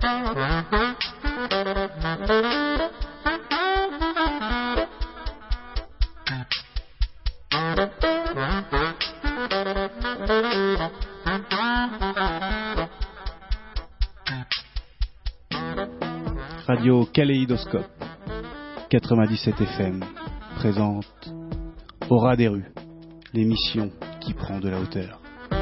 Radio Kaléidoscope 97 FM présente Au ras des rues, l'émission qui prend de la hauteur.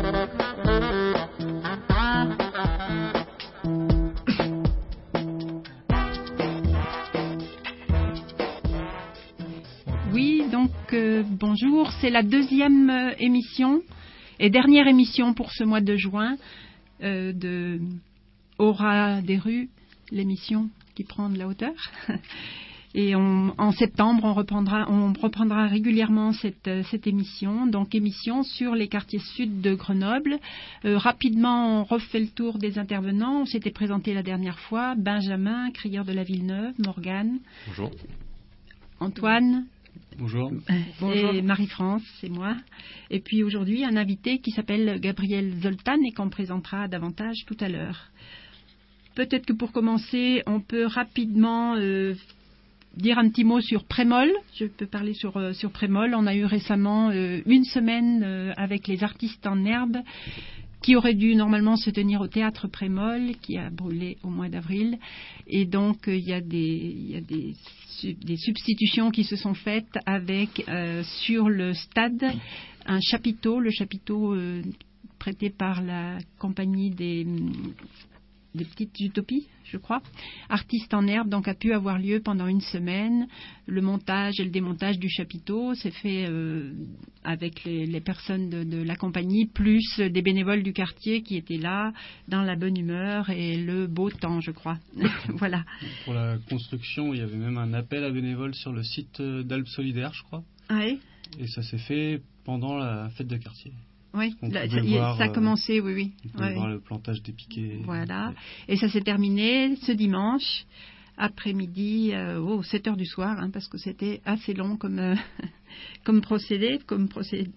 Oui, donc bonjour, c'est la deuxième émission et dernière émission pour ce mois de juin de Au ras des rues, l'émission qui prend de la hauteur. Et en septembre, on reprendra régulièrement cette émission, donc émission sur les quartiers sud de Grenoble. Rapidement, on refait le tour des intervenants. On s'était présenté la dernière fois. Benjamin, crieur de la Villeneuve, Morgane. Bonjour. Antoine. Bonjour. Et Marie-France, c'est moi. Et puis aujourd'hui, un invité qui s'appelle Gabriel Zoltan et qu'on présentera davantage tout à l'heure. Peut-être que pour commencer, on peut rapidement dire un petit mot sur Prémol. Je peux parler sur Prémol. On a eu récemment une semaine avec les artistes en herbe qui aurait dû normalement se tenir au théâtre Prémol, qui a brûlé au mois d'avril. Et donc, il y a des substitutions qui se sont faites avec, sur le stade, un chapiteau, le chapiteau prêté par la compagnie des petites utopies, je crois. Artistes en herbe, donc a pu avoir lieu pendant une semaine. Le montage et le démontage du chapiteau s'est fait avec les personnes de la compagnie, plus des bénévoles du quartier qui étaient là, dans la bonne humeur et le beau temps, je crois. Voilà. Pour la construction, il y avait même un appel à bénévoles sur le site d'Alpes Solidaires, je crois. Oui. Et ça s'est fait pendant la fête de quartier. Oui, ça a commencé, oui. On pouvait voir le plantage des piquets. Voilà. Et ça s'est terminé ce dimanche, après-midi, 7h du soir, parce que c'était assez long comme procédé, comme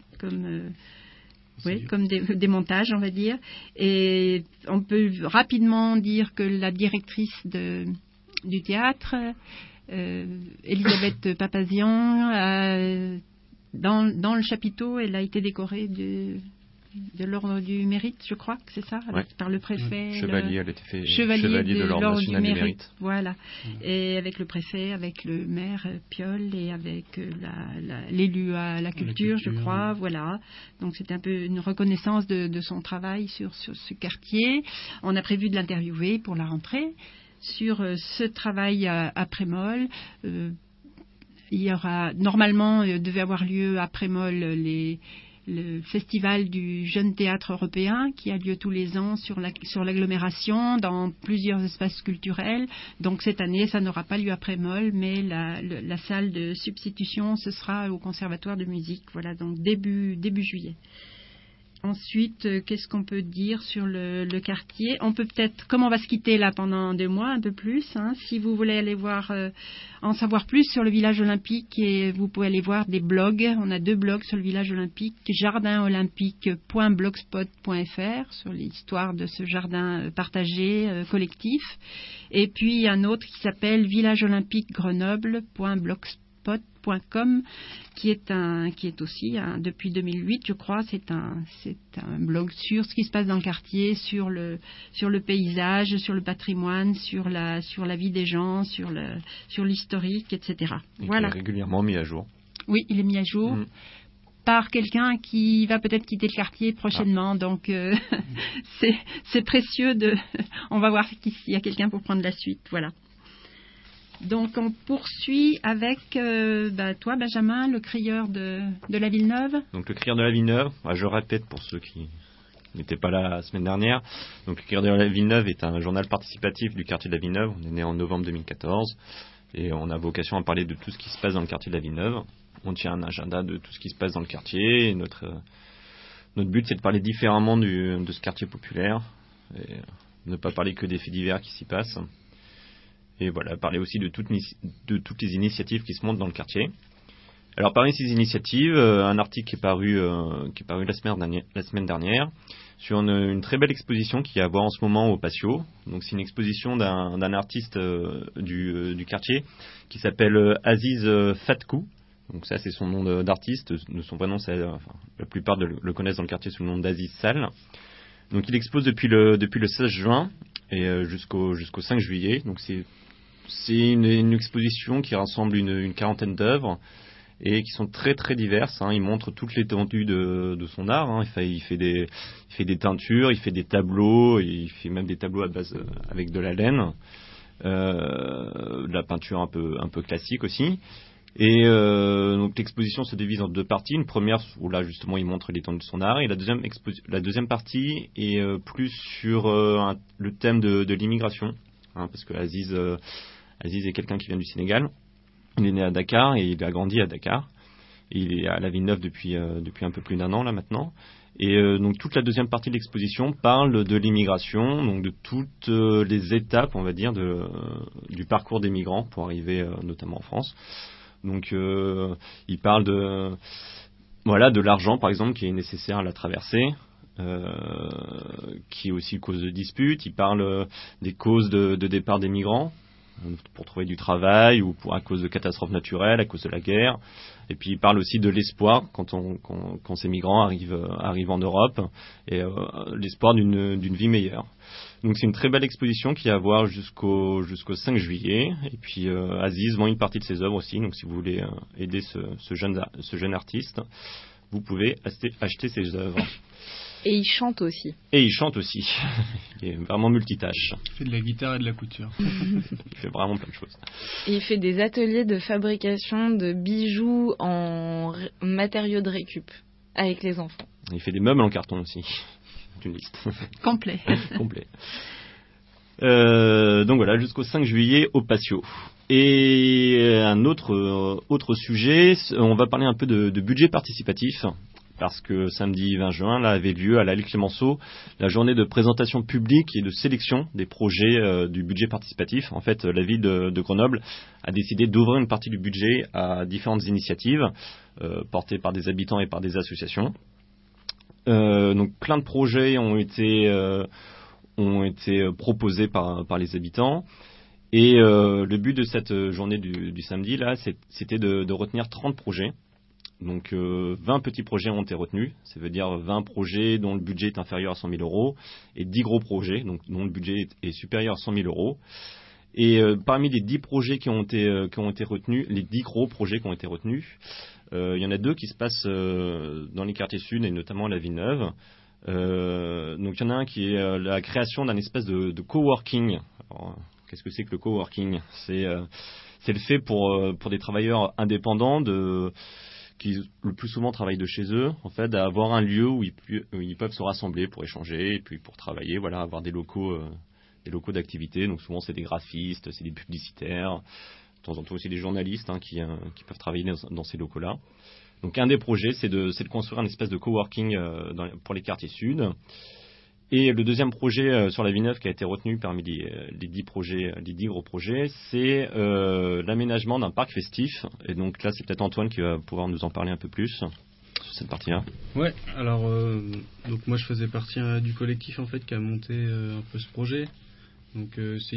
démontage, on va dire. Et on peut rapidement dire que la directrice du théâtre, Elisabeth Papazian, dans le chapiteau, elle a été décorée de l'ordre du mérite, je crois que c'est ça, par le préfet. Chevalier, elle était fait chevalier de l'ordre national du mérite. Voilà. Et avec le préfet, avec le maire Piolle et avec l'élu à la culture, je crois. Voilà. Donc c'était un peu une reconnaissance de son travail sur ce quartier. On a prévu de l'interviewer pour la rentrée sur ce travail à Prémol. Il y aura normalement devait avoir lieu à Prémol le festival du jeune théâtre européen qui a lieu tous les ans sur l'agglomération dans plusieurs espaces culturels. Donc cette année, ça n'aura pas lieu à Prémol, mais la salle de substitution, ce sera au conservatoire de musique. Voilà, donc début juillet. Ensuite, qu'est-ce qu'on peut dire sur le quartier ? On peut peut-être, comme on va se quitter là pendant 2 mois, un peu plus, si vous voulez aller en savoir plus sur le village olympique, et vous pouvez aller voir des blogs. On a 2 blogs sur le village olympique, jardinolympique.blogspot.fr, sur l'histoire de ce jardin partagé, collectif. Et puis un autre qui s'appelle villageolympiquegrenoble.blogspot.com, qui est aussi depuis 2008, je crois, c'est un blog sur ce qui se passe dans le quartier, sur le paysage, sur le patrimoine, sur la vie des gens, sur l'historique, etc. Et voilà. qui est régulièrement mis à jour. Oui, il est mis à jour par quelqu'un qui va peut-être quitter le quartier prochainement, donc c'est précieux on va voir s'il y a quelqu'un pour prendre la suite, voilà. Donc on poursuit avec toi, Benjamin, le crieur de la Villeneuve. Donc le crieur de la Villeneuve, je répète pour ceux qui n'étaient pas là la semaine dernière. Donc le crieur de la Villeneuve est un journal participatif du quartier de la Villeneuve. On est né en novembre 2014 et on a vocation à parler de tout ce qui se passe dans le quartier de la Villeneuve. On tient un agenda de tout ce qui se passe dans le quartier et notre but c'est de parler différemment de ce quartier populaire et ne pas parler que des faits divers qui s'y passent. Et voilà, parler aussi de toutes les initiatives qui se montent dans le quartier. Alors parmi ces initiatives, un article qui est paru la semaine dernière sur une très belle exposition qui est à voir en ce moment au Patio. Donc c'est une exposition d'un artiste du quartier qui s'appelle Aziz Fatkou. Donc ça c'est son nom d'artiste, de son vrai nom, la plupart le connaissent dans le quartier sous le nom d'Aziz Sall. Donc il expose depuis le 16 juin et jusqu'au 5 juillet. Donc c'est une exposition qui rassemble une quarantaine d'œuvres et qui sont très très diverses. Il montre toute l'étendue de son art. Il fait des teintures, il fait des tableaux, et il fait même des tableaux à base avec de la laine, de la peinture un peu classique aussi. Et donc l'exposition se divise en deux parties. Une première où là justement il montre l'étendue de son art, et la deuxième partie est plus sur le thème de l'immigration, parce que Aziz est quelqu'un qui vient du Sénégal. Il est né à Dakar et il a grandi à Dakar. Et il est à la Villeneuve depuis un peu plus d'un an là maintenant. Et donc toute la deuxième partie de l'exposition parle de l'immigration, donc de toutes les étapes, on va dire, du parcours des migrants pour arriver notamment en France. Donc il parle de l'argent par exemple qui est nécessaire à la traversée, qui est aussi cause de disputes. Il parle des causes de départ des migrants pour trouver du travail ou à cause de catastrophes naturelles, à cause de la guerre. Et puis il parle aussi de l'espoir quand ces migrants arrivent en Europe, et l'espoir d'une vie meilleure. Donc c'est une très belle exposition qui est à voir jusqu'au 5 juillet. Et puis Aziz vend une partie de ses œuvres aussi. Donc si vous voulez aider ce jeune artiste, vous pouvez acheter ses œuvres. Et il chante aussi. Il est vraiment multitâche. Il fait de la guitare et de la couture. Il fait vraiment plein de choses. Et il fait des ateliers de fabrication de bijoux en matériaux de récup avec les enfants. Il fait des meubles en carton aussi. C'est une liste. Complet. Donc voilà, jusqu'au 5 juillet au Patio. Et un autre sujet, on va parler un peu de budget participatif. Parce que samedi 20 juin, là, avait lieu à l'Allée Clémenceau la journée de présentation publique et de sélection des projets du budget participatif. En fait, la ville de Grenoble a décidé d'ouvrir une partie du budget à différentes initiatives portées par des habitants et par des associations. Donc plein de projets ont été proposés par les habitants. Et le but de cette journée du samedi, là, c'était de retenir 30 projets. Donc 20 petits projets ont été retenus, ça veut dire 20 projets dont le budget est inférieur à 100 000 euros, et 10 gros projets donc dont le budget est supérieur à 100 000 euros. Et parmi les 10 projets qui ont été retenus, les 10 gros projets qui ont été retenus, il y en a 2 qui se passent dans les quartiers sud et notamment à la Villeneuve. Donc il y en a un qui est la création d'un espèce de coworking. Alors, qu'est-ce que c'est que le coworking ? C'est le fait pour des travailleurs indépendants qui le plus souvent travaillent de chez eux, en fait, d'avoir un lieu où ils peuvent se rassembler pour échanger et puis pour travailler, voilà, avoir des locaux d'activité. Donc souvent c'est des graphistes, c'est des publicitaires, de temps en temps aussi des journalistes qui peuvent travailler dans ces locaux-là. Donc un des projets c'est de construire un espèce de coworking pour les quartiers sud. Et le deuxième projet sur la Villeneuve qui a été retenu parmi les 10 gros projets, c'est l'aménagement d'un parc festif. Et donc là, c'est peut-être Antoine qui va pouvoir nous en parler un peu plus sur cette partie-là. Ouais, alors donc moi je faisais partie du collectif en fait qui a monté un peu ce projet. Donc c'est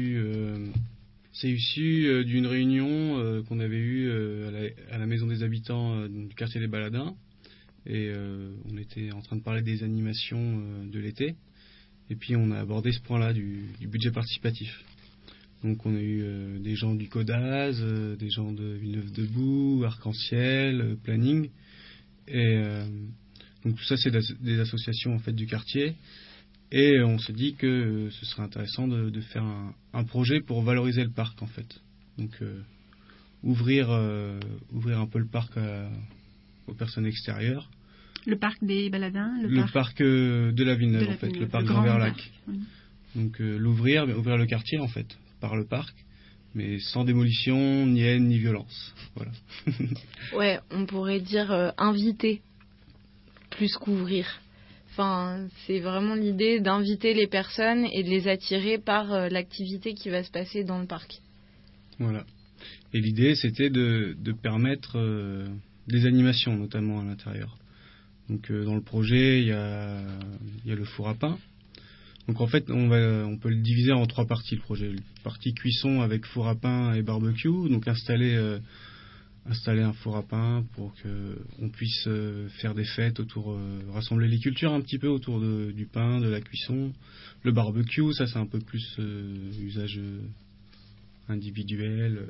issu d'une réunion qu'on avait eue à la maison des habitants du quartier des Baladins. Et on était en train de parler des animations de l'été. Et puis on a abordé ce point-là du budget participatif. Donc on a eu des gens du Codaz, des gens de Villeneuve Debout, Arc-en-Ciel, Planning. Et donc tout ça c'est des associations en fait du quartier. Et on s'est dit que ce serait intéressant de faire un projet pour valoriser le parc en fait. Donc ouvrir un peu le parc aux personnes extérieures. Le parc des Baladins, le parc de la Villeneuve en fait, le parc Grand-Verlac. Donc ouvrir le quartier en fait par le parc, mais sans démolition, ni haine, ni violence. Voilà. Ouais, on pourrait dire inviter plus qu'ouvrir. Enfin, c'est vraiment l'idée d'inviter les personnes et de les attirer par l'activité qui va se passer dans le parc. Voilà. Et l'idée, c'était de permettre des animations, notamment à l'intérieur. Donc dans le projet, il y a le four à pain. Donc en fait, on peut le diviser en 3 parties, le projet. Partie cuisson avec four à pain et barbecue. Donc installer un four à pain pour qu'on puisse faire des fêtes rassembler les cultures un petit peu autour du pain, de la cuisson. Le barbecue, ça c'est un peu plus usage individuel.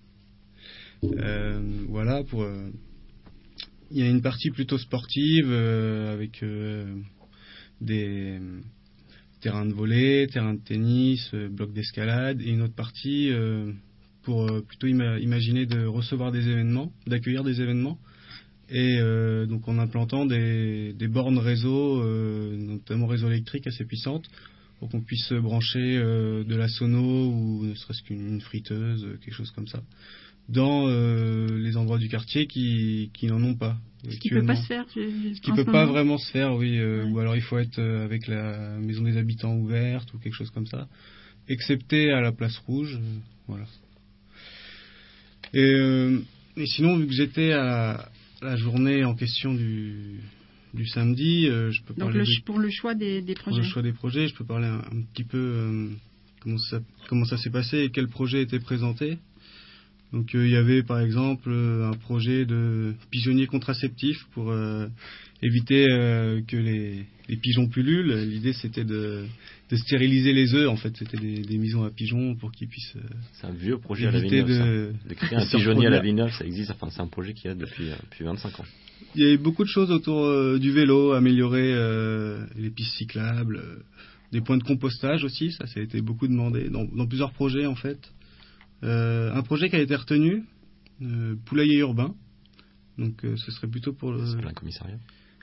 Voilà, il y a une partie plutôt sportive avec des terrains de volley, terrains de tennis, blocs d'escalade, et une autre partie pour plutôt imaginer de recevoir des événements, d'accueillir des événements, et donc en implantant des bornes réseau, notamment réseau électrique assez puissantes, pour qu'on puisse brancher de la sono ou ne serait-ce qu'une friteuse, quelque chose comme ça, dans les endroits du quartier qui n'en ont pas. Ce qui peut pas se faire. Ce qui peut pas vraiment se faire, oui. Ou alors il faut être avec la maison des habitants ouverte ou quelque chose comme ça, excepté à la place rouge. Voilà. Et sinon, vu que j'étais à la journée en question du samedi, je peux parler pour le choix des projets. Pour le choix des projets, je peux parler un petit peu comment ça s'est passé et quel projet était présenté. Donc il y avait par exemple un projet de pigeonnier contraceptif pour éviter que les pigeons pullulent. L'idée c'était de stériliser les œufs. En fait, c'était des maisons à pigeons pour qu'ils puissent. C'est un vieux projet à la Villeneuve. De créer un pigeonnier à la Villeneuve, ça existe. Enfin, c'est un projet qui a depuis 25 ans. Il y a eu beaucoup de choses autour du vélo, améliorer les pistes cyclables, des points de compostage aussi. Ça a été beaucoup demandé dans plusieurs projets en fait. Un projet qui a été retenu, poulailler urbain. Donc ce serait plutôt pour le... C'est un commissariat.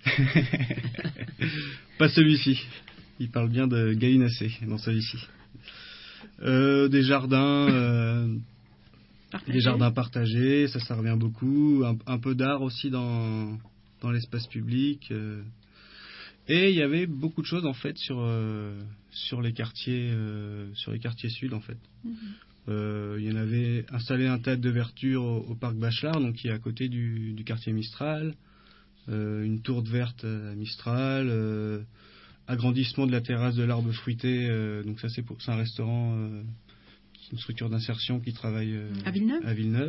Pas celui-ci. Il parle bien de gallinacés dans celui-ci. Des jardins partagés, ça revient beaucoup. Un peu d'art aussi dans l'espace public. Et il y avait beaucoup de choses en fait sur les quartiers sud en fait. Il y en avait installé un théâtre de verdure au parc Bachelard, donc qui est à côté du quartier Mistral, une tourte verte à Mistral, agrandissement de la terrasse de l'Arbre Fruité, donc ça c'est un restaurant, c'est une structure d'insertion qui travaille à Villeneuve.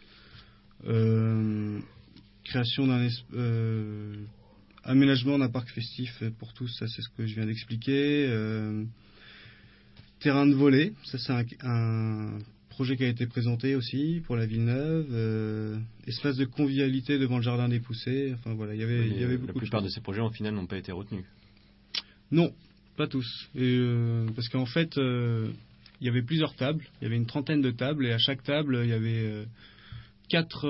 Création d'un aménagement d'un parc festif pour tous, ça c'est ce que je viens d'expliquer. Terrain de volley, ça c'est un projet qui a été présenté aussi pour la Villeneuve. Espace de convivialité devant le jardin des Poussées. Enfin voilà, il y avait beaucoup de choses. La plupart de ces projets, au final, n'ont pas été retenus. Non, pas tous. Et parce qu'en fait, il y avait plusieurs tables. Il y avait une trentaine de tables et à chaque table, il y avait quatre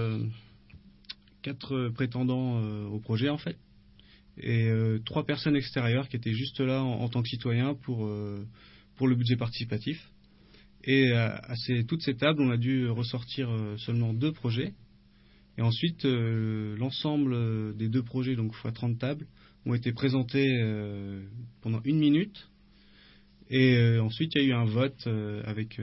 prétendants au projet en fait, et 3 personnes extérieures qui étaient juste là en tant que citoyens pour le budget participatif. Et toutes ces tables, on a dû ressortir seulement 2 projets. Et ensuite, l'ensemble des 2 projets, donc x 30 tables, ont été présentés pendant 1 minute. Et ensuite, il y a eu un vote avec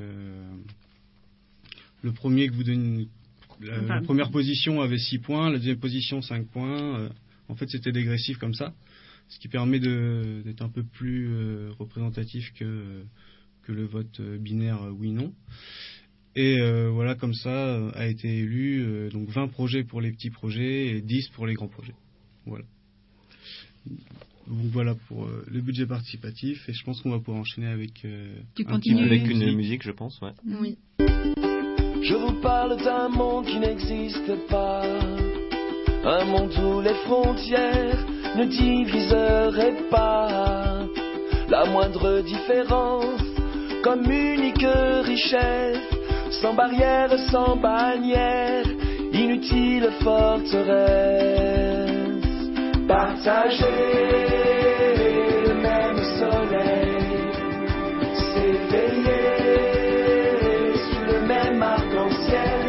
le premier que vous donnez. La première position avait 6 points, la deuxième position 5 points. En fait, c'était dégressif comme ça, ce qui permet d'être un peu plus représentatif que le vote binaire oui-non. Et voilà, comme ça a été élu donc 20 projets pour les petits projets et 10 pour les grands projets. Voilà. Donc voilà pour le budget participatif, et je pense qu'on va pouvoir enchaîner avec avec une musique, je pense, ouais. Oui. Je vous parle d'un monde qui n'existe pas, un monde où les frontières ne diviseraient pas. La moindre différence comme unique richesse, sans barrière, sans bannière, inutile forteresse. Partager le même soleil, s'éveiller sous le même arc-en-ciel,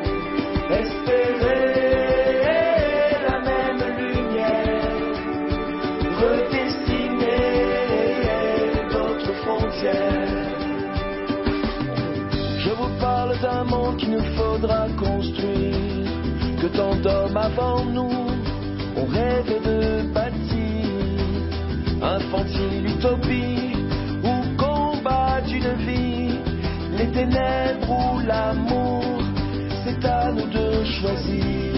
espérer la même lumière, redessiner d'autres frontières. Je vous parle parle d'un monde qu'il nous faudra construire, que tant d'hommes avant nous ont rêvé de bâtir. Infantile utopie ou combat d'une vie, les ténèbres ou l'amour, c'est à nous de choisir.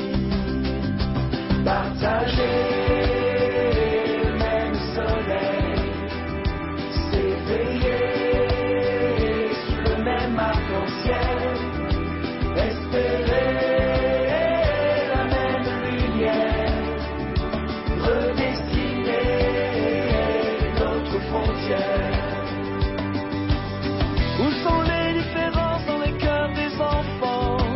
Partager le même soleil, s'éveiller sous le même arc-en-ciel, espérer la même lumière, redessiner notre frontière. Où sont les différences dans les cœurs des enfants,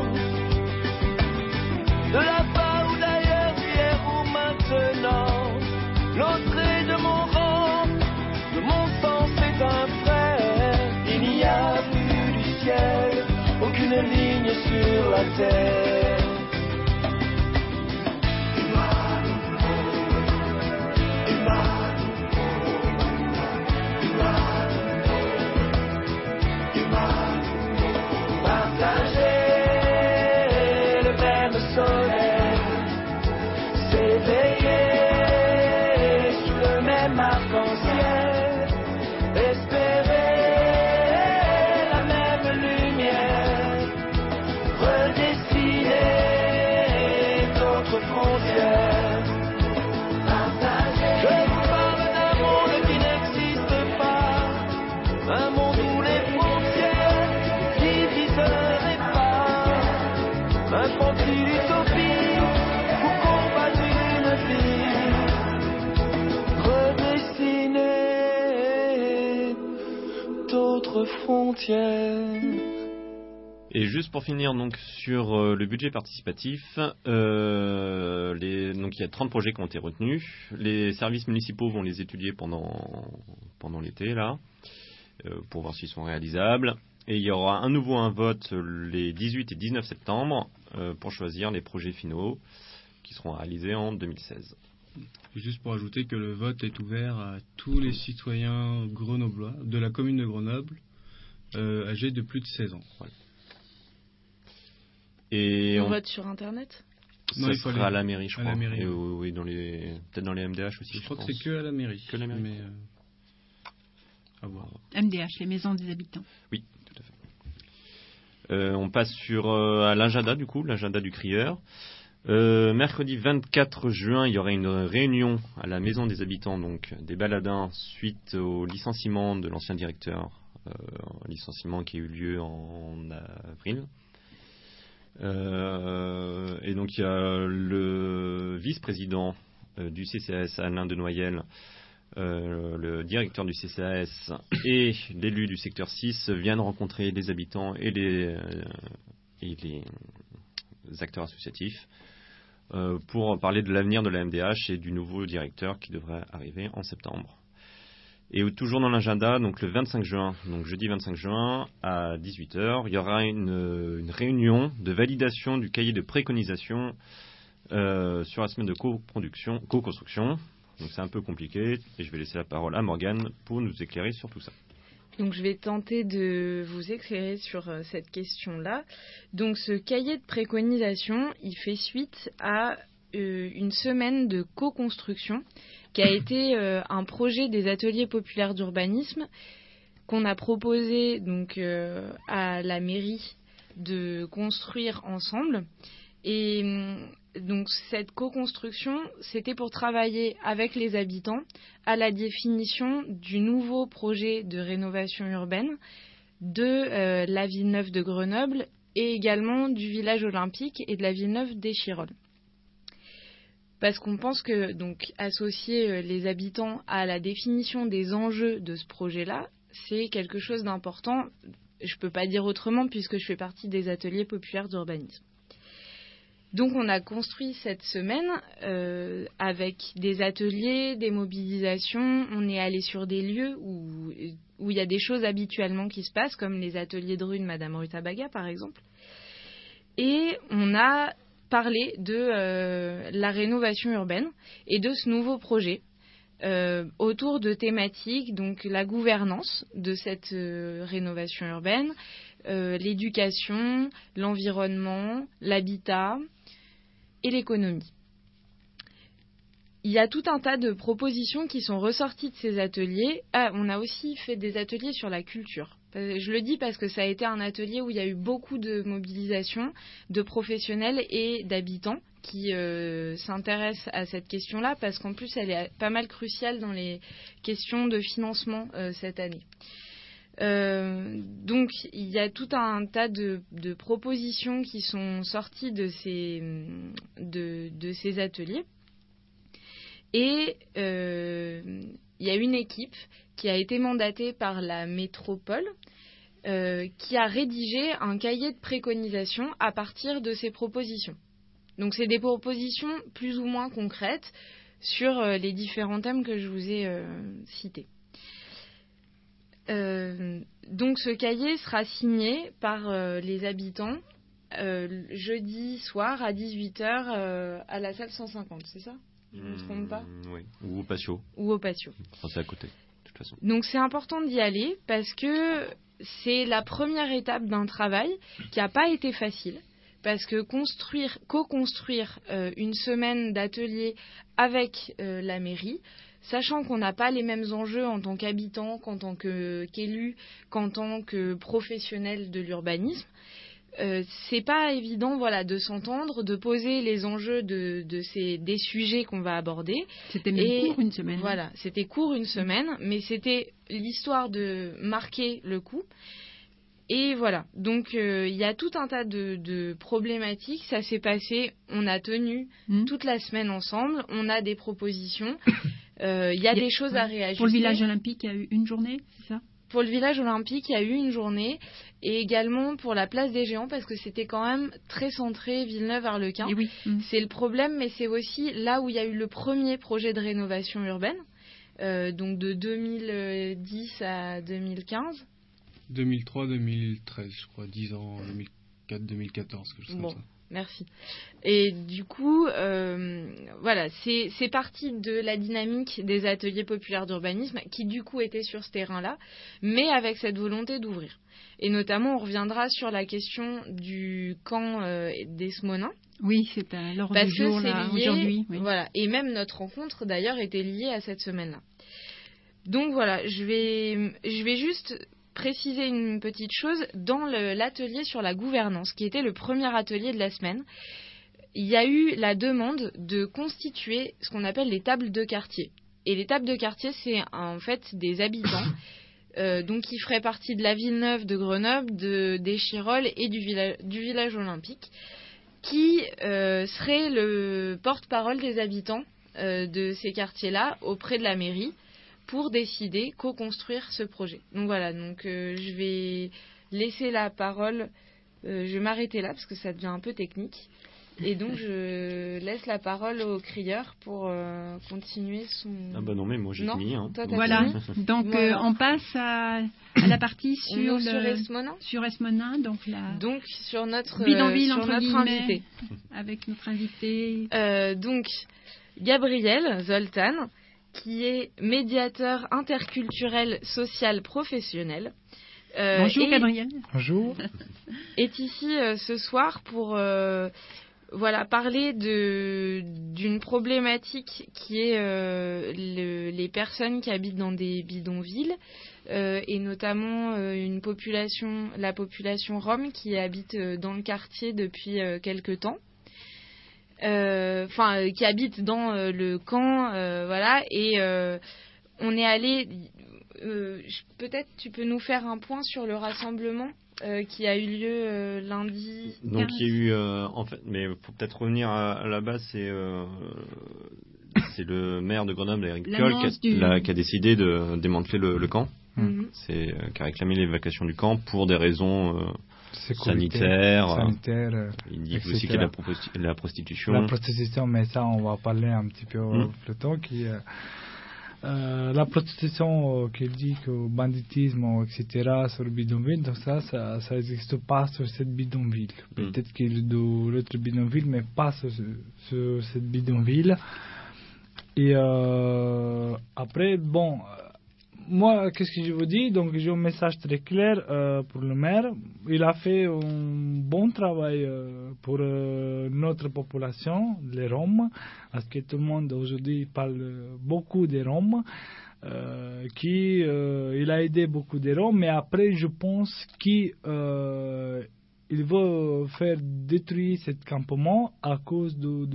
de là-bas ou d'ailleurs, hier ou maintenant? L'autre est de mon rang, de mon sang c'est un frère. Il n'y a plus du ciel, aucune ligne sur la terre. Partager le même soleil, s'éveiller sous le même arc-en-ciel, espérer la même lumière, redessiner d'autres frontières. Je vous parle d'un monde qui n'existe pas, un monde où les frontières diviseraient pas, infantile utopie pour combattre une vie, redessiner d'autres frontières. Et juste pour finir donc sur le budget participatif, donc il y a 30 projets qui ont été retenus. Les services municipaux vont les étudier pendant l'été là, pour voir s'ils sont réalisables. Et il y aura à nouveau un vote les 18 et 19 septembre pour choisir les projets finaux qui seront réalisés en 2016. Juste pour ajouter que le vote est ouvert à tous les citoyens grenoblois de la commune de Grenoble âgés de plus de 16 ans. Voilà. Et On vote sur Internet? Non, ça il faut sera à aller la mairie, je à crois. la mairie, Et oui. oui, peut-être dans les MDH aussi. Je crois que pense. c'est que à la mairie. Que à la mairie. Mais à voir. MDH, les maisons des habitants. Oui, tout à fait. On passe sur à l'agenda du coup, l'agenda du crieur. Mercredi 24 juin, il y aura une réunion à la maison des habitants, donc des Baladins, suite au licenciement de l'ancien directeur, licenciement qui a eu lieu en avril. Et donc il y a le vice-président du CCAS, Alain de Noyel, le directeur du CCAS et l'élu du secteur 6 viennent rencontrer les habitants et les acteurs associatifs pour parler de l'avenir de la MDH et du nouveau directeur qui devrait arriver en septembre. Et toujours dans l'agenda, donc le 25 juin, donc jeudi 25 juin à 18h, il y aura une réunion de validation du cahier de préconisation sur la semaine de co-construction. Donc c'est un peu compliqué et je vais laisser la parole à Morgane pour nous éclairer sur tout ça. Donc je vais tenter de vous éclairer sur cette question-là. Donc ce cahier de préconisation, il fait suite à une semaine de co-construction qui a été un projet des ateliers populaires d'urbanisme qu'on a proposé donc à la mairie de construire ensemble. Et donc cette co-construction, c'était pour travailler avec les habitants à la définition du nouveau projet de rénovation urbaine de la Villeneuve de Grenoble et également du village olympique et de la Villeneuve d'Échirolles. Parce qu'on pense que donc associer les habitants à la définition des enjeux de ce projet-là, c'est quelque chose d'important. Je ne peux pas dire autrement puisque je fais partie des ateliers populaires d'urbanisme. Donc on a construit cette semaine avec des ateliers, des mobilisations. On est allé sur des lieux où il y a des choses habituellement qui se passent, comme les ateliers de rue de Madame Rutabaga par exemple. Et on a parlé de la rénovation urbaine et de ce nouveau projet autour de thématiques, donc la gouvernance de cette rénovation urbaine, l'éducation, l'environnement, l'habitat et l'économie. Il y a tout un tas de propositions qui sont ressorties de ces ateliers. On a aussi fait des ateliers sur la culture. Je le dis parce que ça a été un atelier où il y a eu beaucoup de mobilisation de professionnels et d'habitants qui s'intéressent à cette question-là, parce qu'en plus elle est pas mal cruciale dans les questions de financement cette année. Donc il y a tout un tas de propositions qui sont sorties de ces ateliers. Et il y a une équipe qui a été mandatée par la métropole qui a rédigé un cahier de préconisation à partir de ces propositions. Donc c'est des propositions plus ou moins concrètes sur les différents thèmes que je vous ai cités. Donc ce cahier sera signé par les habitants jeudi soir à 18h à la salle 150, c'est ça ? Je ne me trompe pas. Oui, ou au Patio. Ou au Patio. Enfin, c'est à côté, de toute façon. Donc c'est important d'y aller parce que c'est la première étape d'un travail qui n'a pas été facile. Parce que co-construire une semaine d'atelier avec la mairie, sachant qu'on n'a pas les mêmes enjeux en tant qu'habitant, qu'en tant qu'élu, qu'en tant que professionnel de l'urbanisme, c'est pas évident, voilà, de s'entendre, de poser les enjeux des sujets qu'on va aborder. C'était même court une semaine. Voilà, c'était court une semaine, mais c'était l'histoire de marquer le coup. Et voilà, donc il y a tout un tas de problématiques. Ça s'est passé, on a tenu toute la semaine ensemble, on a des propositions, il y a des choses à réajuster. Pour le village olympique, il y a eu une journée, c'est ça ? Pour le village olympique, il y a eu une journée, et également pour la place des Géants, parce que c'était quand même très centré Villeneuve-Arlequin. Et oui. C'est le problème, mais c'est aussi là où il y a eu le premier projet de rénovation urbaine, donc de 2010 à 2015. 2003-2013, je crois, 10 ans, 2004-2014, quelque chose comme ça. Merci. Et du coup, voilà, c'est parti de la dynamique des ateliers populaires d'urbanisme qui du coup étaient sur ce terrain-là, mais avec cette volonté d'ouvrir. Et notamment, on reviendra sur la question du camp d'Esmonin. Oui, c'est à l'ordre du jour là, aujourd'hui. Oui. Voilà, et même notre rencontre d'ailleurs était liée à cette semaine-là. Donc voilà, je vais juste préciser une petite chose. Dans l'atelier sur la gouvernance, qui était le premier atelier de la semaine, il y a eu la demande de constituer ce qu'on appelle les tables de quartier. Et les tables de quartier, c'est en fait des habitants donc qui feraient partie de la Villeneuve, de Grenoble, des Chirolles et du village olympique, qui seraient le porte-parole des habitants de ces quartiers-là auprès de la mairie, pour décider, co-construire ce projet. Donc voilà, je vais laisser la parole, je vais m'arrêter là parce que ça devient un peu technique. Et donc je laisse la parole au crieur pour continuer son... Ah bah non, mais moi j'ai fini. Hein. Toi, voilà, fini. donc voilà. On passe à la partie sur Esmonin. Sur Esmonin, donc sur notre bidonville, sur notre invité. Avec notre invité. Donc Gabriel Zoltan, qui est médiateur interculturel social professionnel. Bonjour Gabriel. Bonjour. Est ici ce soir pour parler d'une problématique qui est les personnes qui habitent dans des bidonvilles et notamment la population rome qui habite dans le quartier depuis quelque temps. Qui habite dans le camp, et on est allé. Peut-être tu peux nous faire un point sur le rassemblement qui a eu lieu lundi. Donc il y a eu, en fait, mais faut peut-être revenir à la base, c'est le maire de Grenoble, Eric Piolle, qui a décidé de démanteler le camp. Qui a réclamé l'évacuation du camp pour des raisons sanitaire, il dit aussi qu'il y a la prostitution. La prostitution, mais ça, on va parler un petit peu plus tard. La prostitution qui dit que banditisme, etc., sur le bidonville, donc ça n'existe pas sur cette bidonville. Peut-être qu'il y a d'autres bidonvilles, mais pas sur cette bidonville. Et après, bon, moi, qu'est-ce que je vous dis? Donc, j'ai un message très clair pour le maire. Il a fait un bon travail pour notre population, les Roms, parce que tout le monde aujourd'hui parle beaucoup des Roms. Il a aidé beaucoup de Roms, mais après, je pense qu'il veut faire détruire ce campement à cause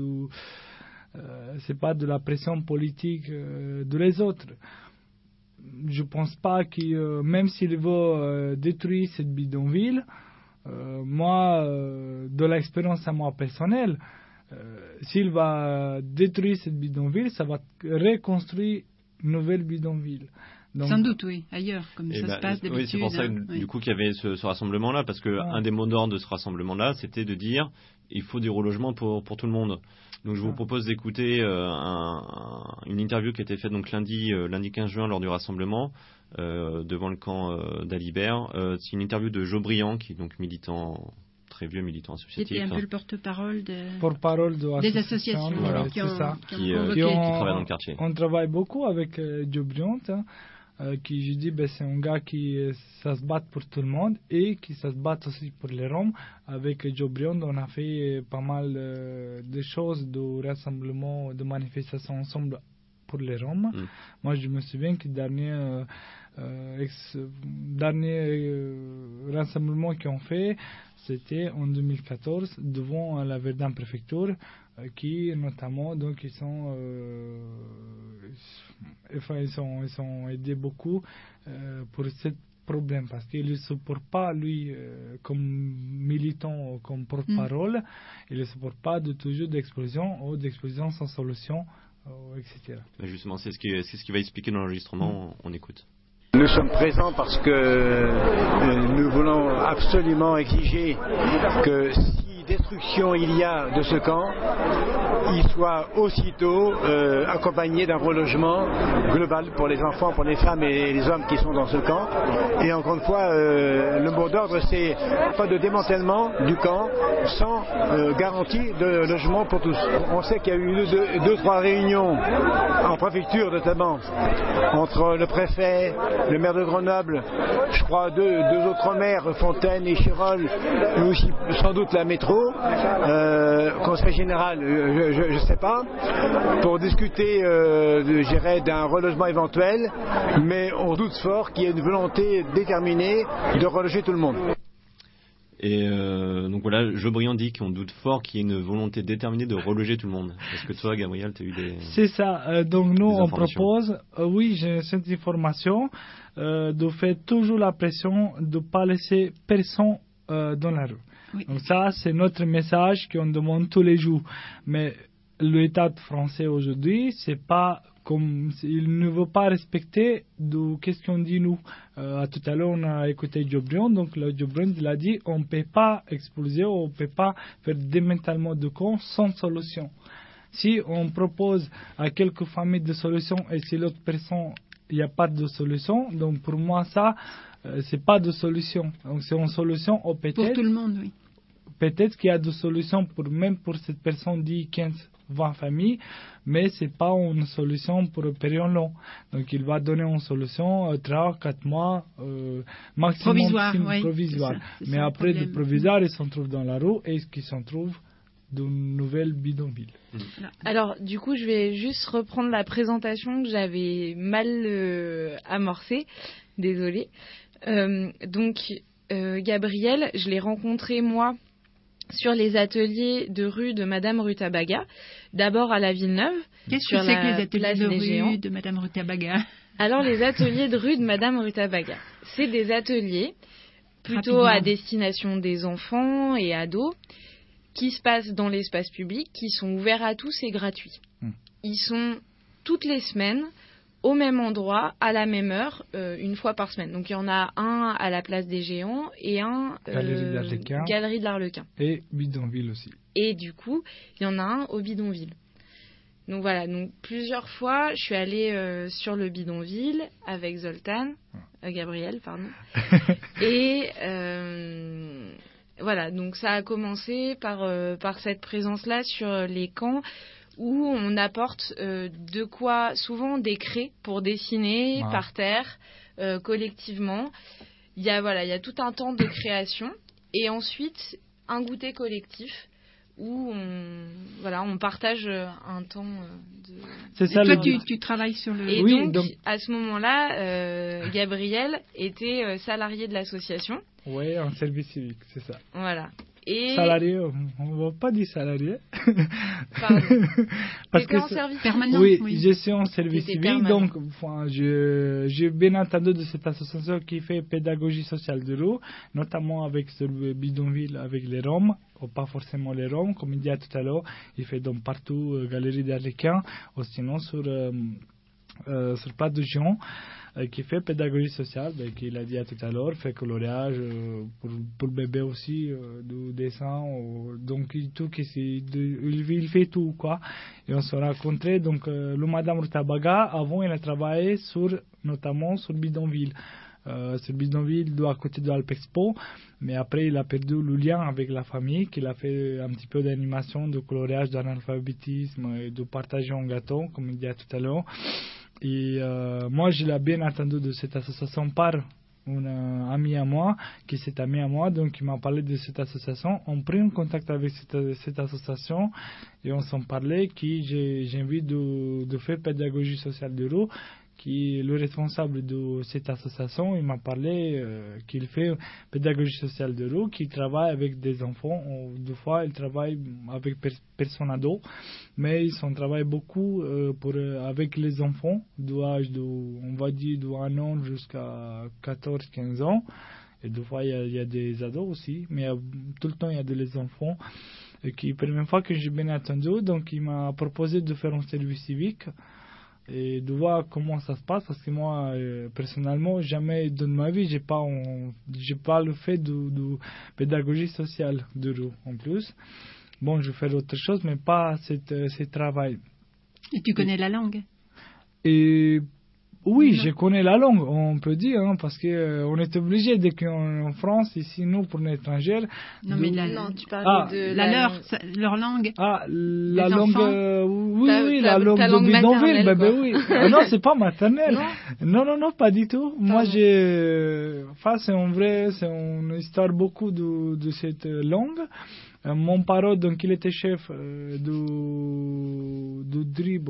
c'est pas de la pression politique de les autres. Je pense pas que même s'il veut détruire cette bidonville, moi, de l'expérience à moi personnelle, s'il va détruire cette bidonville, ça va reconstruire une nouvelle bidonville. Donc, sans doute, oui, ailleurs, comme ça se passe d'habitude. Oui, c'est pour ça du coup qu'il y avait ce rassemblement-là, parce que un des mots d'ordre de ce rassemblement-là, c'était de dire il faut du relogement pour tout le monde. Donc je vous propose d'écouter une interview qui a été faite donc lundi 15 juin lors du rassemblement devant le camp d'Alibert. C'est une interview de Jo Briand, qui est donc très vieux militant associatif. C'était un peu le porte-parole des associations qui travaillent dans le quartier. On travaille beaucoup avec Jo Briand, qui, je dis, c'est un gars qui ça se bat pour tout le monde et qui ça se bat aussi pour les Roms. Avec Jo Briand, on a fait pas mal de choses, de rassemblements, de manifestations ensemble pour les Roms. Moi, je me souviens que le dernier rassemblement qu'ils ont fait, c'était en 2014 devant la Verdun préfecture, qui notamment donc ils sont aidés beaucoup pour ce problème, parce qu'il ne supporte pas lui comme militant, comme porte-parole, il ne supporte pas de toujours d'explosion ou d'explosion sans solution, etc. Mais justement, c'est ce qui va expliquer dans l'enregistrement. On écoute. Nous sommes présents parce que nous voulons absolument exiger que si destruction il y a de ce camp, il soit aussitôt accompagné d'un relogement global pour les enfants, pour les femmes et les hommes qui sont dans ce camp. Et encore une fois, le mot d'ordre, c'est pas de démantèlement du camp sans garantie de logement pour tous. On sait qu'il y a eu deux, trois réunions en préfecture notamment entre le préfet, le maire de Grenoble, je crois deux autres maires, Fontaine et Chirol, et aussi sans doute la métro, conseil général, je ne sais pas, pour discuter d'un relogement éventuel, mais on doute fort qu'il y ait une volonté déterminée de reloger tout le monde. Et donc voilà, Jo Briand dit qu'on doute fort qu'il y ait une volonté déterminée de reloger tout le monde. Est-ce que toi, Gabriel, tu as eu des... C'est ça. Donc nous, on propose, oui, j'ai cette information, de faire toujours la pression de ne pas laisser personne dans la rue. Oui. Donc ça, c'est notre message qu'on demande tous les jours. Mais l'État français aujourd'hui, c'est pas comme il ne veut pas respecter de qu'est-ce qu'on dit nous. Tout à l'heure, on a écouté Jo Briand, donc le Jo Briand il a dit on ne peut pas exploser, on ne peut pas faire démantèlement de camps sans solution. Si on propose à quelques familles de solutions et si l'autre personne il n'y a pas de solution, donc pour moi ça c'est pas de solution. Donc c'est une solution peut-être pour tout le monde, oui. Peut-être qu'il y a des solutions même pour cette personne dit 15-20 familles, mais c'est pas une solution pour une période longue. Donc il va donner une solution 3-4 mois maximum provisoire. Mais après le provisoire, ils se trouvent dans la rue et qu'ils se trouvent d'une nouvelle bidonville. Alors du coup, je vais juste reprendre la présentation que j'avais mal amorcée. Désolée. Donc Gabriel, je l'ai rencontré moi sur les ateliers de rue de Madame Rutabaga, d'abord à la Villeneuve. Qu'est-ce que c'est que les ateliers de rue de Madame Rutabaga? Alors les ateliers de rue de Madame Rutabaga, c'est des ateliers plutôt à destination des enfants et ados qui se passent dans l'espace public, qui sont ouverts à tous et gratuits. Ils sont toutes les semaines au même endroit, à la même heure, une fois par semaine. Donc il y en a un à la place des Géants et un Galerie de l'Arlequin. Et Bidonville aussi. Et du coup, il y en a un au Bidonville. Donc voilà, donc plusieurs fois, je suis allée sur le Bidonville avec Zoltan, Gabriel, pardon. Et voilà, donc ça a commencé par cette présence-là sur les camps où on apporte de quoi, souvent des craies pour dessiner par terre, collectivement. Il y a tout un temps de création et ensuite un goûter collectif où on partage un temps de... C'est ça. Et toi, tu travailles sur le... Et donc, à ce moment-là, Gabriel était salarié de l'association. Oui, en service civique, c'est ça. Voilà. Et... Salarié, on ne va pas dire salarié. Pardon. Parce que en service permanent. Oui, je suis en service civique, donc j'ai bien entendu de cette association qui fait pédagogie sociale de l'eau, notamment avec ce bidonville avec les Roms, ou pas forcément les Roms, comme il dit tout à l'heure, il fait donc partout Galerie d'Arlequin, ou sinon sur Place de Gion. Qui fait pédagogie sociale, qu'il a dit tout à l'heure, fait coloriage pour le bébé aussi, du dessin, donc il fait tout quoi. Et on se rencontrait, donc le Madame Rutabaga, avant elle a travaillé notamment sur bidonville. Ce bidonville à côté de Alpexpo, mais après il a perdu le lien avec la famille, qu'il a fait un petit peu d'animation, de coloriage, d'analphabétisme et de partager un gâteau, comme il dit tout à l'heure. Et moi, je l'ai bien entendu de cette association par une amie à moi, qui est cette amie à moi, donc il m'a parlé de cette association. On prit en contact avec cette association et on s'en parlait, j'ai envie de faire pédagogie sociale de l'eau, qui est le responsable de cette association. Il m'a parlé qu'il fait pédagogie sociale de l'eau, qu'il travaille avec des enfants. Deux fois, il travaille avec personnes ados, mais il travaille beaucoup avec les enfants d'âge on va dire, de 1 an jusqu'à 14-15 ans. Et deux fois, il y a des ados aussi, mais tout le temps, il y a des enfants. Et la première fois que j'ai bien entendu, donc il m'a proposé de faire un service civique et de voir comment ça se passe, parce que moi personnellement jamais dans ma vie j'ai pas le fait de pédagogie sociale de l'eau en plus. Bon, je fais autre chose mais pas ce travail. Et tu connais la langue? Et oui, je connais la langue, on peut dire, parce que on est obligé dès qu'on est en France, ici, nous, pour les étrangers. Non, mais tu parlais de leur langue. Ah, la langue, oui, la langue de bidonville, oui. Non, c'est pas maternelle. Non, pas du tout. Pardon. Moi, c'est une histoire beaucoup de cette langue. Mon parent, donc, il était chef du DRIB,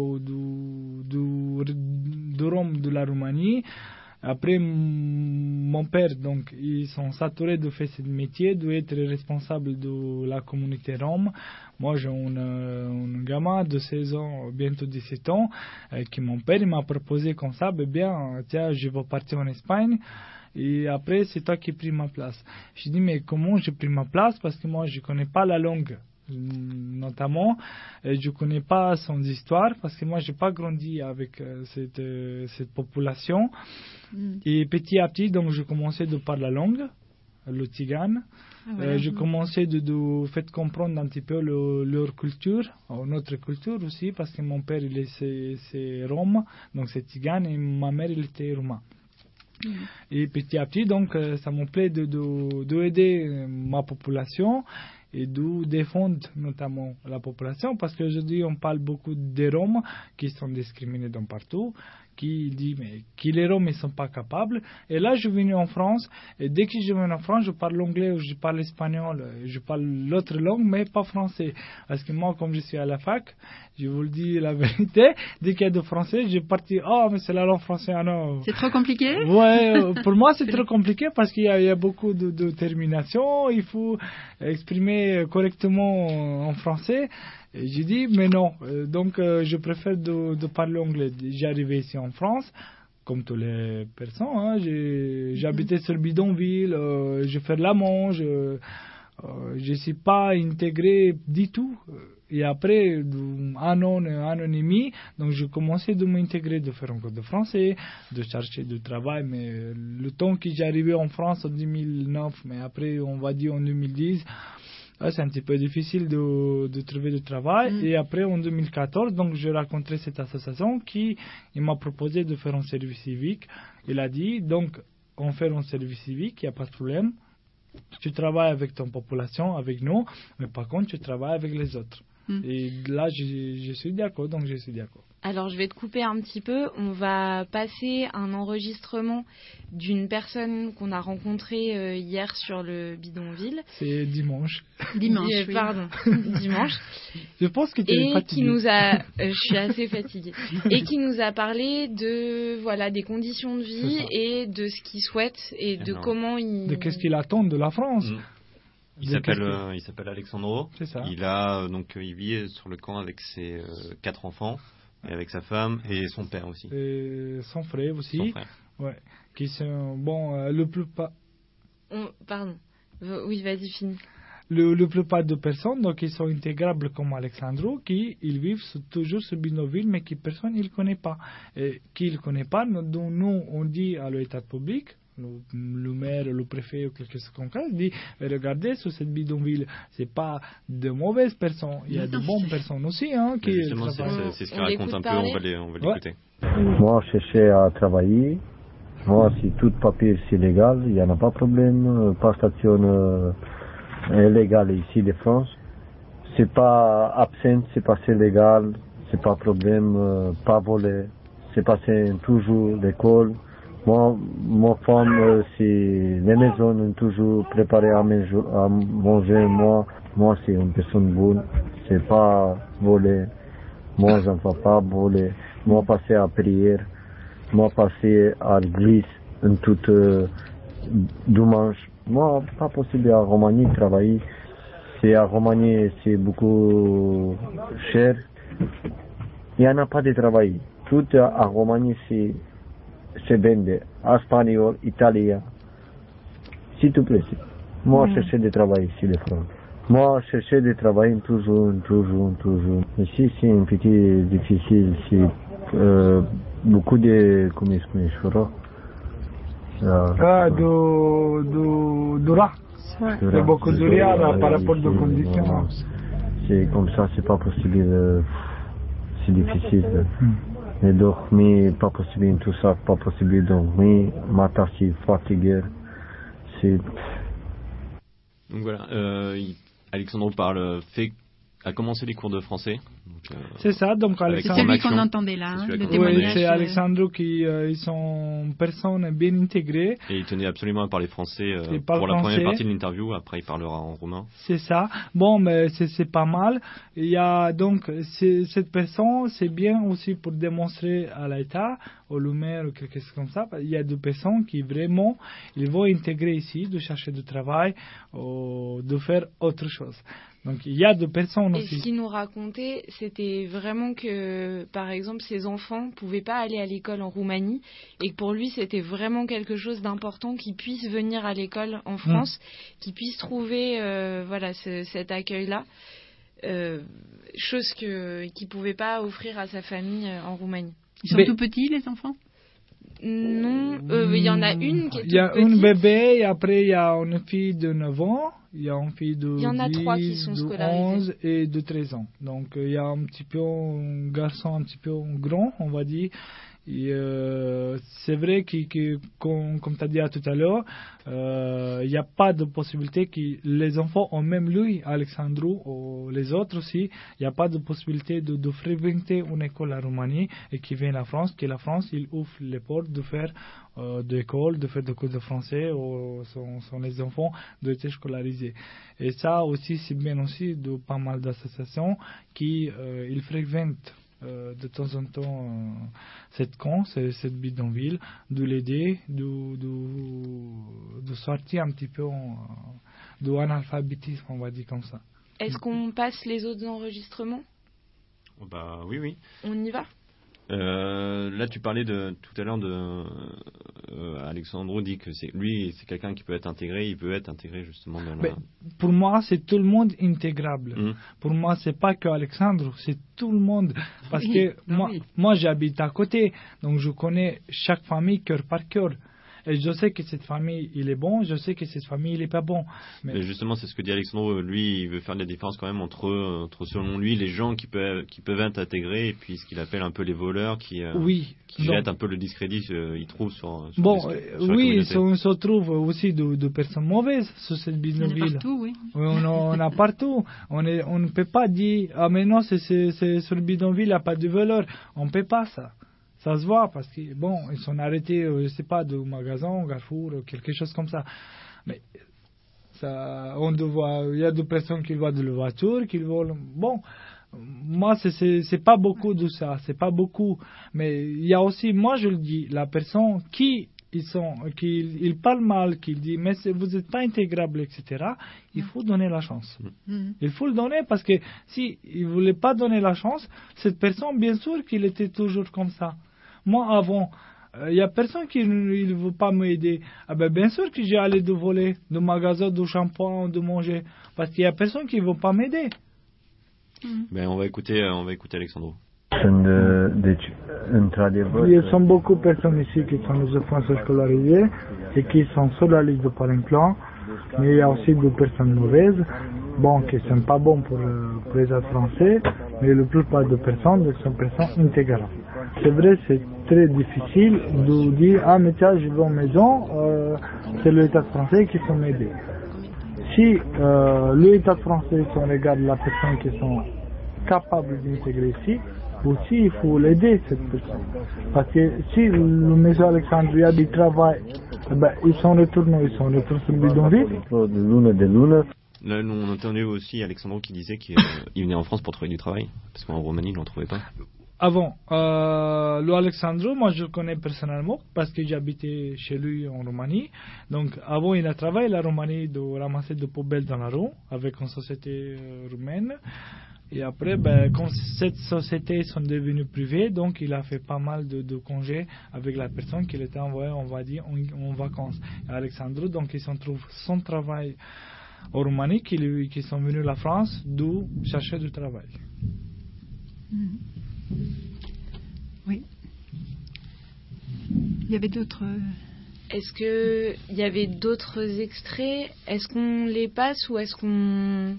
de Rome, de la Roumanie. Après, mon père, donc, ils sont saturés de faire ce métier, d'être responsable de la communauté rome. Moi, j'ai un gamin de 16 ans, bientôt 17 ans, qui mon père il m'a proposé comme ça, bien, tiens, je vais partir en Espagne. Et après, c'est toi qui as pris ma place. Je dis, mais comment j'ai pris ma place? Parce que moi, je ne connais pas la langue, notamment. Et je ne connais pas son histoire, parce que moi, je n'ai pas grandi avec cette population. Et petit à petit, donc, je commençais de parler la langue, le tigane. Voilà. Je commençais de faire comprendre un petit peu leur culture, notre culture aussi, parce que mon père, c'est Rome, donc c'est tigane, et ma mère, elle était roumain. Et petit à petit, donc, ça me plaît d'aider ma population et de défendre notamment la population, parce qu'aujourd'hui, on parle beaucoup des Roms qui sont discriminés dans partout, qui dit mais qui les Roms ne sont pas capables. Et là, je suis venu en France, et dès que je viens en France, je parle anglais ou je parle espagnol, je parle l'autre langue, mais pas français. Parce que moi, comme je suis à la fac, je vous le dis la vérité, dès qu'il y a de français, je parti, mais c'est la langue française, non. C'est trop compliqué? Ouais, pour moi, c'est trop compliqué parce qu'il y a beaucoup de terminations, il faut exprimer correctement en français. Et j'ai dit, mais non, donc je préfère de parler anglais. J'arrivais ici en France, comme toutes les personnes, j'habitais sur bidonville, je fais la manche, je ne suis pas intégré du tout. Et après un an et demi, donc je commençais de m'intégrer, de faire encore de français, de chercher du travail. Mais le temps que j'arrivais en France en 2009, mais après on va dire en 2010, c'est un petit peu difficile de trouver du travail. Et après, en 2014, donc, j'ai rencontré cette association qui m'a proposé de faire un service civique. Il a dit, donc, on fait un service civique, il n'y a pas de problème. Tu travailles avec ton population, avec nous, mais par contre, tu travailles avec les autres. Et là, je suis d'accord, donc je suis d'accord. Alors, je vais te couper un petit peu. On va passer un enregistrement d'une personne qu'on a rencontrée hier sur le bidonville. C'est dimanche. Dimanche, oui. Pardon, dimanche. Je pense que tu es fatiguée. Qui nous a, je suis assez fatiguée. Et qui nous a parlé de, voilà, des conditions de vie et de ce qu'il souhaite et de comment il... De qu'est-ce qu'il attend de la France. Il s'appelle Alexandro. C'est ça. Il vit sur le camp avec ses 4 enfants. Et avec sa femme et son père aussi. Et son frère aussi. Son frère. Ouais. Qui sont, le plus pas. Pardon. Oui, vas-y, finis. Le plupart de personnes, donc, ils sont intégrables comme Alexandro, qui ils vivent toujours sur bidonville, mais qui personne ne connaît pas. Et qui ne connaît pas, dont nous, on dit à l'État public, le maire, le préfet ou quelque chose comme ça, dit regardez sur cette bidonville, c'est pas de mauvaises personnes, il y a de bonnes personnes aussi qui justement, c'est ce qu'il raconte un peu, on va l'écouter. Moi, je cherchais à travailler. Moi, si tout papier c'est légal, il n'y en a pas de problème. Pas station illégale ici de France. C'est pas absent, c'est passé légal, c'est pas problème, pas volé. C'est passé toujours l'école. Moi, ma femme, c'est les maisons ont toujours préparé à manger. Moi, c'est une personne bonne. C'est pas volé. Moi, je ne vais pas voler. Moi, passer à prière. Moi, passer à l'église en toute dimanche. Moi, pas possible à Roumanie travailler. C'est à Roumanie, c'est beaucoup cher. Il n'y en a pas de travail. Tout à Roumanie, c'est vende. Espagnol, italien. S'il te plaît. Moi, chercher de travail ici de France. Moi, chercher de travail toujours. Ici, c'est un petit difficile. C'est beaucoup de... Comment est-ce que Dura. C'est beaucoup de rien par rapport aux conditions. C'est comme ça, c'est pas possible. C'est difficile. Et dormir, pas possible, tout ça, pas possible de dormir. Matin, c'est fatigué. C'est... Donc voilà, Alexandro a commencé les cours de français. Donc, c'est ça, donc Alexandro. C'est celui qu'on entendait là, le témoignage. Oui, c'est Alexandro ils sont personnes bien intégrées. Et il tenait absolument à parler français pour la première partie de l'interview, après il parlera en roumain. C'est ça, bon, mais c'est pas mal. Il y a donc, cette personne, c'est bien aussi pour démontrer à l'État, au maire ou quelque chose comme ça, il y a des personnes qui vraiment, ils vont intégrer ici, de chercher du travail, ou de faire autre chose. Donc il y a des personnes aussi. Et ce qu'il nous racontait, c'était vraiment que, par exemple, ses enfants ne pouvaient pas aller à l'école en Roumanie et que pour lui, c'était vraiment quelque chose d'important qu'ils puissent venir à l'école en France, qu'ils puissent trouver cet accueil-là, chose qu'il ne pouvait pas offrir à sa famille en Roumanie. Ils sont tout petits, les enfants ? Non, il y en a une qui est toute petite. Il y a un bébé et après il y a une fille de 9 ans. Il y a une fille de 10, de 11 et de 13 ans. Donc il y a un petit peu un garçon un petit peu grand, on va dire. Et c'est vrai que comme tu as dit tout à l'heure, il n'y a pas de possibilité que les enfants ont même lui, Alexandro, ou les autres aussi, il n'y a pas de possibilité de fréquenter une école en Roumanie et qui vient la France, que la France, il ouvre les portes de faire de l'école, de faire des cours de français, ou sont les enfants d'être scolarisés. Et ça aussi, c'est bien aussi de pas mal d'associations qui ils fréquentent de temps en temps cette camp, cette bidonville, de l'aider, de sortir un petit peu de analphabétisme, on va dire comme ça. Est-ce qu'on passe les autres enregistrements ? Bah oui. On y va ? Là, tu parlais tout à l'heure de Alexandro dit que c'est quelqu'un qui peut être intégré, il peut être intégré justement dans la... Pour moi, c'est tout le monde intégrable. Pour moi, c'est pas que Alexandro, c'est tout le monde. Parce que moi, j'habite à côté, donc je connais chaque famille cœur par cœur. et je sais que cette famille, il est bon, je sais que cette famille, il est pas bon. Mais justement, c'est ce que dit Alexandre. Lui, il veut faire la différence quand même entre selon lui, les gens qui peuvent être intégrés et puis ce qu'il appelle un peu les voleurs qui jettent un peu le discrédit, il trouve sur oui, on se trouve aussi de personnes mauvaises sur cette bidonville. On a partout. On ne peut pas dire, ah mais non, c'est sur le bidonville, il n'y a pas de voleurs. On ne peut pas ça. Ça se voit parce que, bon, ils sont arrêtés, je sais pas, de magasin, Carrefour, quelque chose comme ça. Mais ça, il y a des personnes qui voient de la voiture, qui volent. Bon, moi, c'est pas beaucoup de ça, c'est pas beaucoup. Mais il y a aussi, moi je le dis, la personne qui ils parlent mal, qui dit mais vous n'êtes pas intégrable, etc. Il faut donner la chance. Il faut le donner parce que si il voulait pas donner la chance, cette personne, bien sûr qu'il était toujours comme ça. Moi, avant, il y a personne qui ne veut pas m'aider. Ah ben, bien sûr que j'ai allé de voler, de magasin, de shampoing, de manger, parce qu'il y a personne qui ne veut pas m'aider. Ben, on va écouter Alexandre. Il y a beaucoup de personnes ici qui sont des enfants scolarisés et qui sont sur la liste de parents plan, mais il y a aussi des personnes mauvaises, bon, qui ne sont pas bons pour les français, mais la plupart des personnes sont personnes intégrales. C'est vrai, c'est très difficile de dire, ah mais tiens, je vais en maison, c'est l'État français qui sont aidés. Si l'État français, si on regarde la personne qui sont capables d'intégrer ici, aussi il faut l'aider cette personne. Parce que si le monsieur Alexandre a du travail, ils sont retournés sur le bidonville. Là, nous, on entendait aussi Alexandre qui disait qu'il venait en France pour trouver du travail, parce qu'en Roumanie, il n'en trouvait pas. Avant, le Alexandre, moi je le connais personnellement parce que j'habitais chez lui en Roumanie. Donc avant, il a travaillé la Roumanie de ramasser des poubelles dans la rue avec une société roumaine. Et après, quand cette société sont devenues privées, donc il a fait pas mal de congés avec la personne qu'il était envoyé, on va dire, en vacances. Et Alexandre, donc ils se trouvent son travail en Roumanie, qui sont venus à la France, d'où chercher du travail. Oui. Il y avait d'autres... Est-ce qu'il y avait d'autres extraits? Est-ce qu'on les passe ou est-ce qu'on...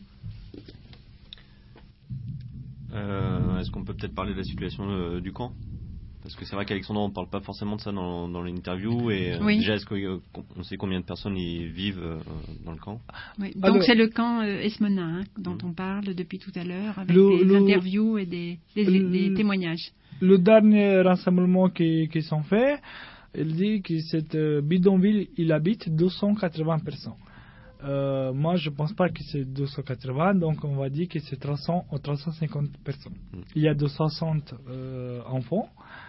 Est-ce qu'on peut peut-être parler de la situation du camp? Parce que c'est vrai qu'Alexandre, on ne parle pas forcément de ça dans l'interview. Et déjà, est-ce qu'on sait combien de personnes y vivent dans le camp? Oui. Donc c'est le camp Esmona dont on parle depuis tout à l'heure, avec des interviews et des témoignages. Le dernier rassemblement qui sont faits, il dit que cette bidonville, il habite 280 personnes. Moi, je ne pense pas que c'est 280, donc on va dire que c'est 300 ou 350 personnes. Il y a 260 enfants,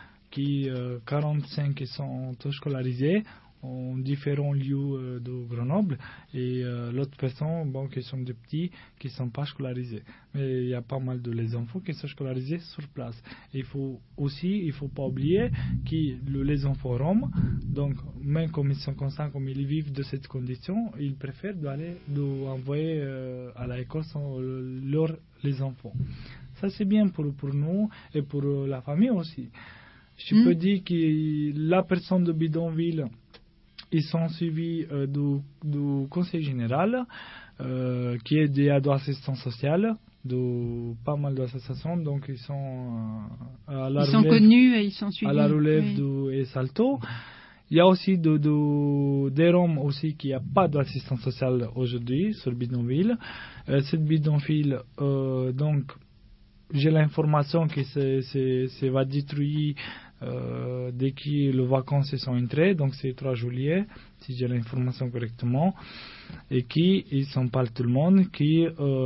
45 qui sont scolarisés en différents lieux de Grenoble, et l'autre personne, qui sont des petits, qui ne sont pas scolarisés. Mais il y a pas mal de les enfants qui sont scolarisés sur place. Il faut pas oublier que les enfants roms, donc même comme ils sont conscients, comme ils vivent de cette condition, ils préfèrent d'envoyer à l'école les enfants. Ça c'est bien pour nous et pour la famille aussi. Je peux dire que la personne de bidonville, ils sont suivis du conseil général, qui est des assistants sociaux, de pas mal d'associations, donc ils sont à la relève, sont connus et ils sont suivis. À la relève de Salto. Il y a aussi des Roms aussi qui n'ont pas d'assistance sociale aujourd'hui sur bidonville. Cette bidonville, donc j'ai l'information que c'est va détruire dès que les vacances sont entrées, donc c'est 3 juillet, si j'ai l'information correctement, et qui ils sont pas tout le monde, qui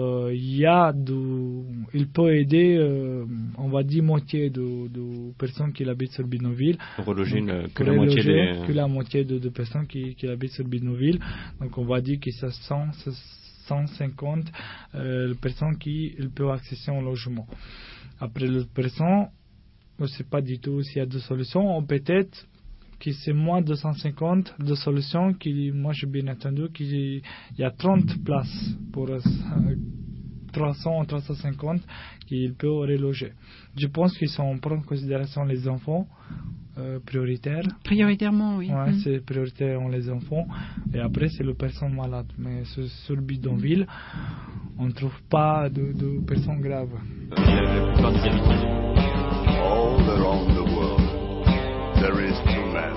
il peut aider, on va dire moitié de personnes qui habitent sur bidonville, pour reloger que la moitié de personnes qui habitent sur bidonville, donc on va dire que ça 150 personnes qui peuvent accéder au logement. Après les personnes, on ne sait pas du tout s'il y a deux solutions, ou peut-être que c'est moins de 150 de solutions, moi j'ai bien entendu qu'il y a 30 places pour 300 ou 350 qu'ils peuvent reloger. Je pense qu'ils sont en considération les enfants, prioritaire. Prioritairement, oui. Ouais, c'est prioritaire les enfants. Et après, c'est les personnes malades. Mais sur le bidonville, on ne trouve pas de personnes graves. La plupart des habitants. All around the world, there is two men.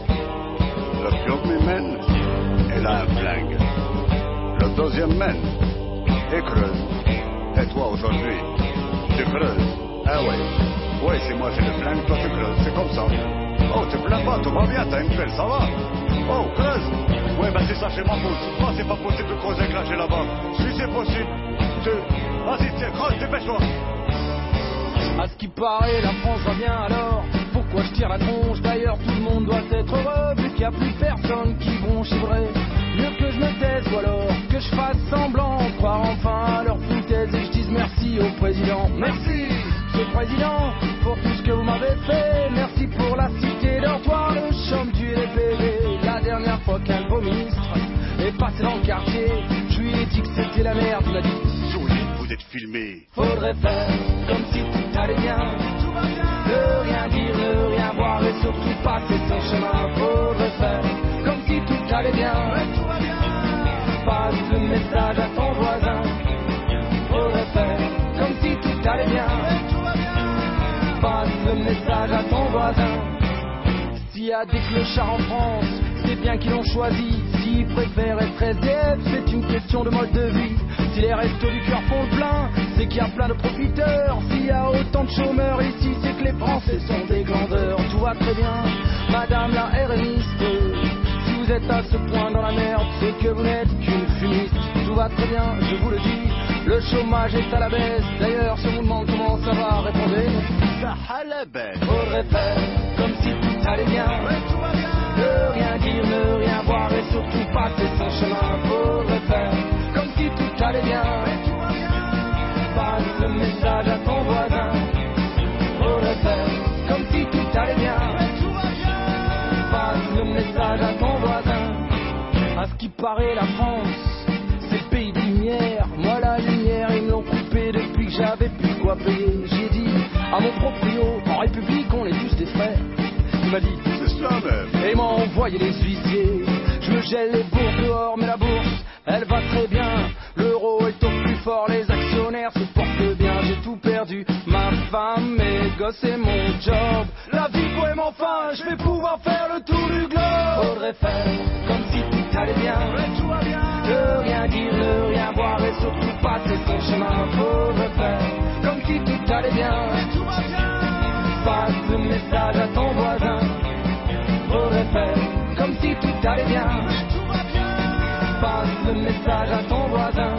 Le premier man, il a un flingue. Le deuxième man, il creuse. Et toi, aujourd'hui, tu creuses. Ah ouais. Ouais, c'est moi, j'ai le flingue, toi tu creuses. C'est comme ça. Oh, te plains pas, tout va bien, t'as une pelle, ça va. Oh, creuse. Ouais, bah c'est ça, chez ma pousse. Moi, c'est pas possible de creuser avec là, j'ai là-bas. Si c'est possible, vas-y, tiens, creuse, dépêche-toi. À ce qui paraît, la France va bien alors. Pourquoi je tire la tronche? D'ailleurs, tout le monde doit être heureux, vu qu'il n'y a plus personne qui bronche vrai. Mieux que je me taise ou alors que je fasse semblant, croire enfin à leur foutaise et je dise merci au président. Merci, monsieur le président, pour tout ce que vous m'avez fait. Merci pour la cité dortoir, le chôme du LPV. La dernière fois qu'un beau ministre est passé dans le quartier, je lui ai dit que c'était la merde, il m'a dit. Vous êtes filmé. Faudrait faire comme si tout allait bien. Ne rien dire, ne rien voir et surtout passer son chemin. Faudrait faire comme si tout allait bien. Passe le message à ton voisin. Faudrait faire comme si tout allait bien. Passe le message à ton voisin. S'il y a des clochards en France, c'est bien qu'ils l'ont choisi. S'ils préfèrent être SDF, c'est une question de mode de vie. Si les restos du cœur font le plein, c'est qu'il y a plein de profiteurs. S'il y a autant de chômeurs ici, c'est que les Français sont des glandeurs. Tout va très bien, madame la RMiste. Si vous êtes à ce point dans la merde, c'est que vous n'êtes qu'une fumiste. Tout va très bien, je vous le dis, le chômage est à la baisse. D'ailleurs, si on vous demande comment ça va, répondez Ça a la baisse. Faudrait faire comme si tout allait bien. Ne rien dire, ne rien voir et surtout passer son chemin. Faudrait faire comme si tout allait bien. Passe le message à ton voisin. Faudrait faire comme si tout allait bien. Passe le message à ton voisin. À ce qui paraît, la France, c'est le pays de lumière. Moi, la lumière, ils me l'ont coupée depuis que j'avais plus quoi payer. J'ai dit à mon proprio, en République, on est tous des frères. Il m'a dit, c'est ça même. Et m'a envoyé les huissiers. Je me gèle les bourses dehors, mais la bourse, elle va très bien. L'euro est au plus fort, les actionnaires se portent bien. J'ai tout perdu, ma femme, mes gosses et mon job. La vie poème enfin, je vais pouvoir faire le tour du globe. Faudrait faire comme si tout allait bien. Ne rien dire, ne rien voir et surtout passer son chemin. Faudrait faire comme si tout allait bien. Passe le message à ton voisin. Faudrait faire comme si tout allait bien. Passe le message à ton voisin.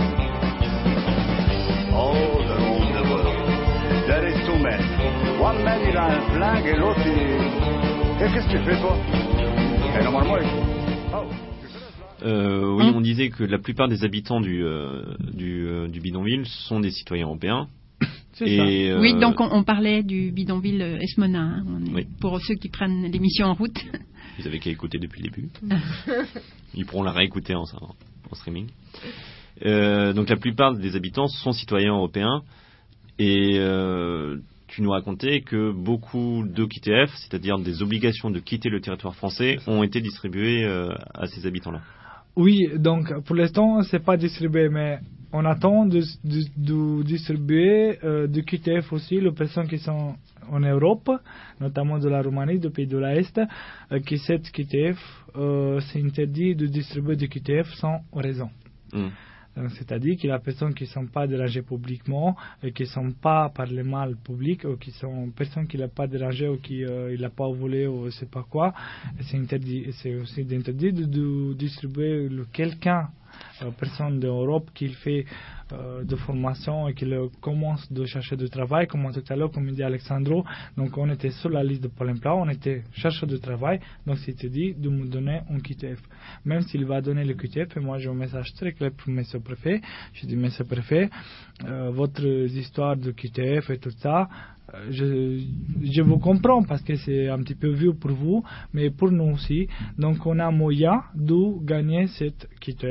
All around the world, there is two men. One man il a un flingue et l'autre il... Qu'est-ce que tu fais toi? Et normalement oui, on disait que la plupart des habitants du bidonville sont des citoyens européens. Et oui, donc on parlait du bidonville Esmona, hein. Oui. Pour ceux qui prennent l'émission en route. Vous avez qu'à écouter depuis le début. Ils pourront la réécouter en streaming. Donc la plupart des habitants sont citoyens européens et tu nous racontais que beaucoup d'OQTF, c'est-à-dire des obligations de quitter le territoire français, ont été distribuées à ces habitants-là. Oui, donc pour l'instant, c'est pas distribué, mais on attend de distribuer de QTF aussi les personnes qui sont en Europe, notamment de la Roumanie, des pays de l'Est, qui cette QTF, c'est interdit de distribuer de QTF sans raison. C'est-à-dire que les personnes qui ne sont pas dérangées publiquement, et qui ne sont pas par le mal public, ou qui sont personnes qui ne l'ont pas dérangé, ou qui ne l'ont pas volé, ou je ne sais pas quoi, c'est interdit. C'est aussi interdit de distribuer quelqu'un, personne d'Europe, qui fait de formation et qui commence de chercher du travail, comme tout à l'heure, comme dit Alexandro. Donc on était sur la liste de Pôle emploi, on était chercheur de travail, donc c'était dit de me donner un QTF. Même s'il va donner le QTF, et moi j'ai un message très clair pour monsieur le préfet, je dis monsieur le préfet, votre histoire de QTF et tout ça, je vous comprends parce que c'est un petit peu vieux pour vous, mais pour nous aussi. Donc on a moyen de gagner cette QTF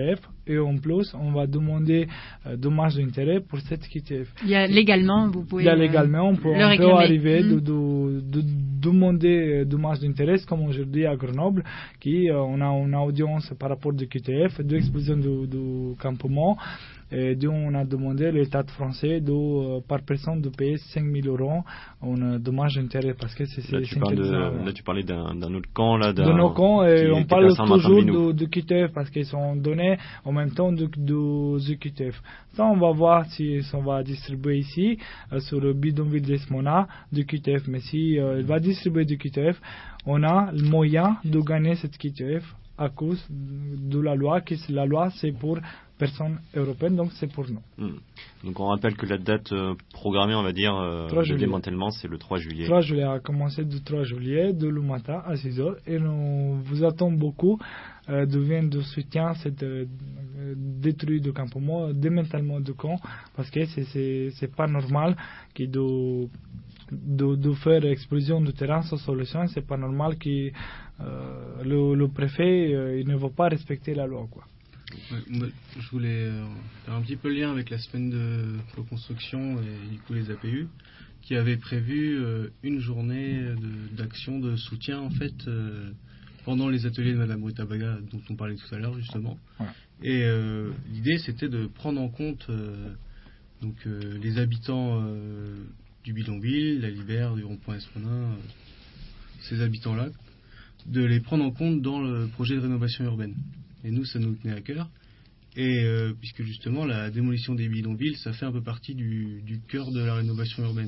et en plus, on va demander dommage d'intérêt pour cette QTF. Il y a légalement, vous pouvez. Il y a légalement, on peut arriver de demander dommage d'intérêt, comme aujourd'hui à Grenoble, on a une audience par rapport de QTF, de l'explosion du campement. Et donc, on a demandé à l'État français par personne de payer 5 000 € en dommage d'intérêt parce que c'est là, tu parlais d'un autre camp là. De nos camps, et on parle toujours de QTF parce qu'ils sont donnés en même temps de QTF. Ça, on va voir si on va distribuer ici sur le bidonville d'Esmona de QTF. Mais si il va distribuer de QTF, on a le moyen de gagner cette QTF à cause de la loi, la loi c'est pour personnes européennes, donc c'est pour nous. Donc on rappelle que la date programmée, on va dire, de démantèlement, c'est le 3 juillet. 3 juillet a commencé le 3 juillet, de le matin à 6h, et nous vous attendons beaucoup de soutien cette détruit de campement, démantèlement de camp, parce que c'est pas normal que de faire explosion de terrain sans solution, c'est pas normal que le préfet il ne va pas respecter la loi, quoi. Ouais, je voulais faire un petit peu le lien avec la semaine de co-construction et du coup les APU qui avait prévu une journée d'action de soutien en fait pendant les ateliers de Madame Rutabaga dont on parlait tout à l'heure justement. Ouais. Et l'idée c'était de prendre en compte les habitants du bidonville, la Libère, du rond-point Esmonin, ces habitants-là, de les prendre en compte dans le projet de rénovation urbaine. Et nous, ça nous tenait à cœur. Et puisque justement, la démolition des bidonvilles, ça fait un peu partie du cœur de la rénovation urbaine.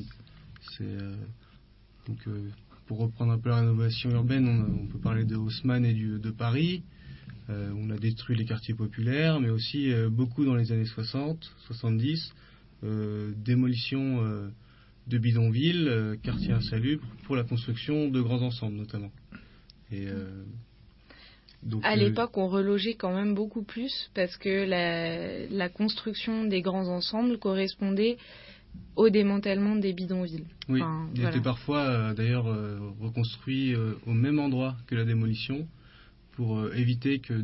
Pour reprendre un peu la rénovation urbaine, on peut parler de Haussmann et de Paris. On a détruit les quartiers populaires, mais aussi beaucoup dans les années 60, 70. Démolition de bidonvilles, quartiers insalubres, pour la construction de grands ensembles notamment. Et... Donc, à l'époque, on relogeait quand même beaucoup plus parce que la construction des grands ensembles correspondait au démantèlement des bidonvilles. Oui, il était parfois d'ailleurs reconstruit au même endroit que la démolition pour éviter que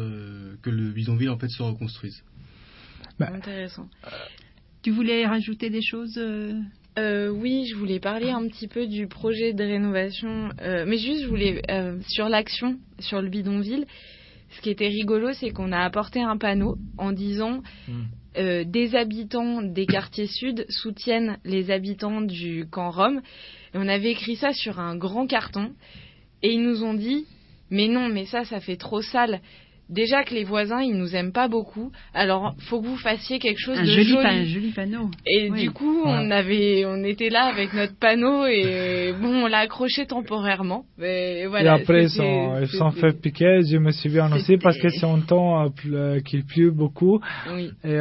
le bidonville en fait se reconstruise. Intéressant. Tu voulais rajouter des choses Oui, je voulais parler un petit peu du projet de rénovation, mais juste je voulais sur l'action sur le bidonville. Ce qui était rigolo, c'est qu'on a apporté un panneau en disant des habitants des quartiers sud soutiennent les habitants du camp Rome. Et on avait écrit ça sur un grand carton et ils nous ont dit mais non, mais ça fait trop sale. Déjà que les voisins, ils nous aiment pas beaucoup, alors faut que vous fassissiez quelque chose de joli. Un joli panneau. Et du coup, on était là avec notre panneau et on l'a accroché temporairement. Mais voilà, et après, ils sont fait piquer, je me souviens aussi, parce que c'est un temps qu'il pleut beaucoup. Oui. Et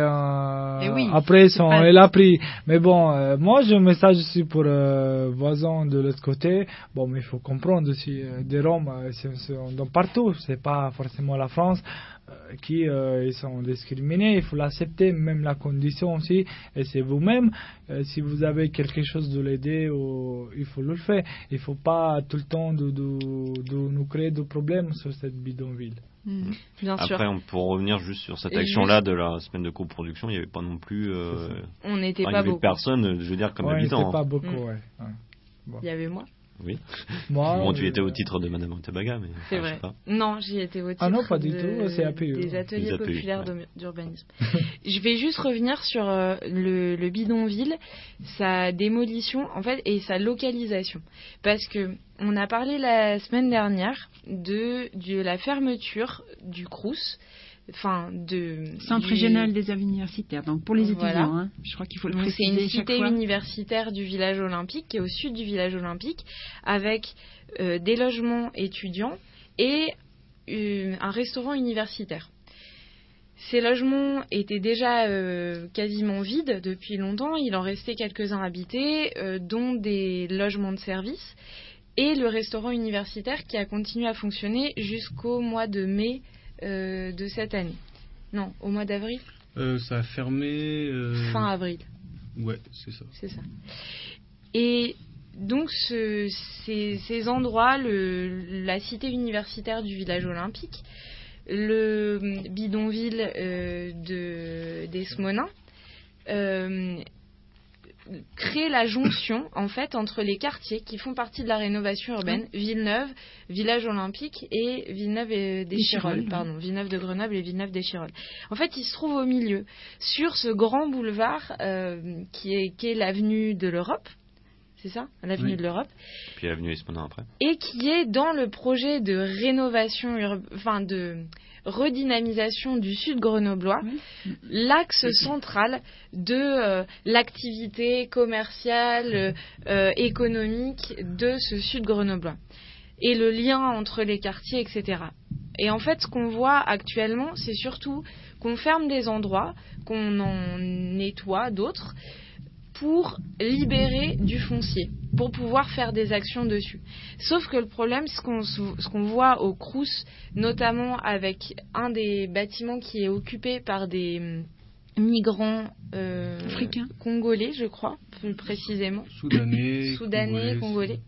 après, il a pris. Mais bon, moi, j'ai un message aussi pour voisins de l'autre côté. Bon, mais il faut comprendre aussi, des Roms, c'est dans partout, c'est pas forcément la France. Qui ils sont discriminés, il faut l'accepter, même la condition aussi, et c'est vous-même, si vous avez quelque chose de l'aider, il faut le faire, il ne faut pas tout le temps de nous créer de problèmes sur cette bidonville. Bien sûr. Après, pour revenir juste sur cette action-là de la semaine de coproduction, il n'y avait pas non plus on n'était pas beaucoup. Personne, je veux dire, comme habitants. Il n'y avait pas beaucoup, Bon. Il y avait moi. Oui. Moi, tu étais au titre de Madame Rutabaga, mais c'est vrai. Non, j'y étais au titre pas du tout, c'est APU. Des ateliers populaires d'urbanisme. Je vais juste revenir sur le bidonville, sa démolition en fait et sa localisation, parce que on a parlé la semaine dernière de la fermeture du Crous. Centre régional des universitaires, donc pour les étudiants, hein. Je crois qu'il faut le préciser. C'est une cité universitaire du village olympique, qui est au sud du village olympique, avec des logements étudiants et un restaurant universitaire. Ces logements étaient déjà quasiment vides depuis longtemps, il en restait quelques-uns habités, dont des logements de service, et le restaurant universitaire qui a continué à fonctionner jusqu'au mois de mai de cette année. Non, au mois d'avril. Ça a fermé... Fin avril. Ouais, c'est ça. C'est ça. Et donc ces endroits, la cité universitaire du village olympique, le bidonville d'Esmonin crée la jonction en fait entre les quartiers qui font partie de la rénovation urbaine, Villeneuve, Village Olympique et Villeneuve-des-Chirolles, Villeneuve de Grenoble et Villeneuve-des-Chirolles. En fait, il se trouve au milieu, sur ce grand boulevard qui est l'avenue de l'Europe. C'est ça, l'avenue de l'Europe. Puis l'avenue Esmonin après. Et qui est dans le projet de rénovation, de redynamisation du sud grenoblois, l'axe central de l'activité commerciale, économique de ce sud grenoblois. Et le lien entre les quartiers, etc. Et en fait, ce qu'on voit actuellement, c'est surtout qu'on ferme des endroits, qu'on en nettoie d'autres, pour libérer du foncier, pour pouvoir faire des actions dessus. Sauf que le problème, ce qu'on voit au Crous, notamment avec un des bâtiments qui est occupé par des migrants africains, congolais, je crois, plus précisément. Soudanais, congolais.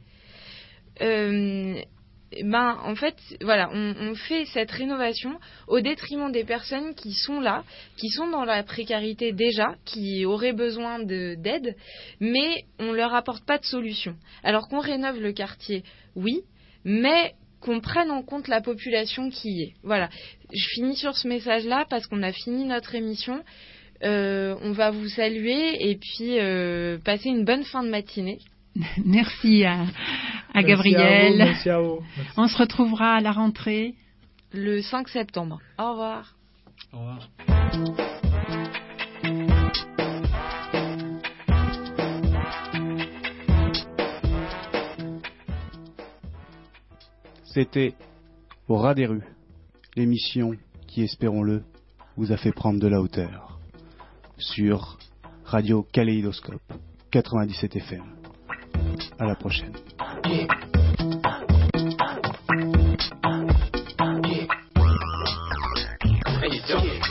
En fait, voilà, on fait cette rénovation au détriment des personnes qui sont là, qui sont dans la précarité déjà, qui auraient besoin d'aide, mais on leur apporte pas de solution. Alors qu'on rénove le quartier, oui, mais qu'on prenne en compte la population qui y est. Voilà, je finis sur ce message-là parce qu'on a fini notre émission. On va vous saluer et puis passer une bonne fin de matinée. Merci à Gabriel. Merci à vous. Merci. On se retrouvera à la rentrée le 5 septembre. Au revoir. Au revoir. C'était Au ras des rues, l'émission qui, espérons-le, vous a fait prendre de la hauteur sur Radio Kaléidoscope 97 FM. À la prochaine. Hey,